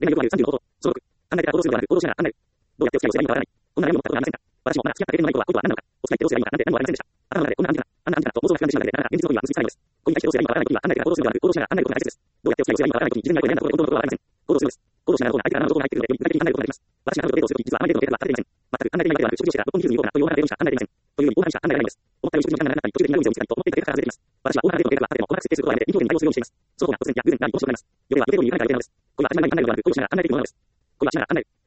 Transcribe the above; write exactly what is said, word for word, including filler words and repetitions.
恋愛欲あるさんじゅうのこと。所属。考えてから行動するのではなく、行動しながら考える。どうやってお付き合いをすればいいのかわからない。こんな悩みを持ったことはありませんか？私もまだ付き合った経験のないことは、ことは何なのか。お付き合いってどうすればいいのかなんて何もわかりませんでした。頭の中でこんなアンテナ、あんなアンテナと妄想が膨らんでしまうので、なかなか現実の時は結びつかないのです。恋に対してどうすればいいのかわからない時には考えてから行動するのではなく、行動しながら考えることが大切です。どうやってお付き合いをすればいいのかわからない時に、自然に相手に悩んだことで本当のことがわかりません。行動するのです。行動しながら行うことができます。私が彼女とデートをするとき、実はあんまりデートをするとき、実はあんまりうまくいかないことがあります。全く考えていないだけではなく、食事をしてから六本木に行くようなというようなデートしか考えていません。全く考えていないだけではなく、食事をしてから六本木に行くようなというようなデートにしかなっていません。というように、大話しか考えられないんです。思ったより食事の時間が長くなったり、途中で苦い思いを見つけたりと、思っていただけから外れています。私は大話デートの計画はあっても、細かく設定することはやめて、臨機応変に対応するようにしています。その方が突然や偶然なり、もしもなります。予定は予定通りに行かないからいけないのです。恋は当たり前に考えるのではなく、行動しながら考えていくものなのです。恋はしながら考える。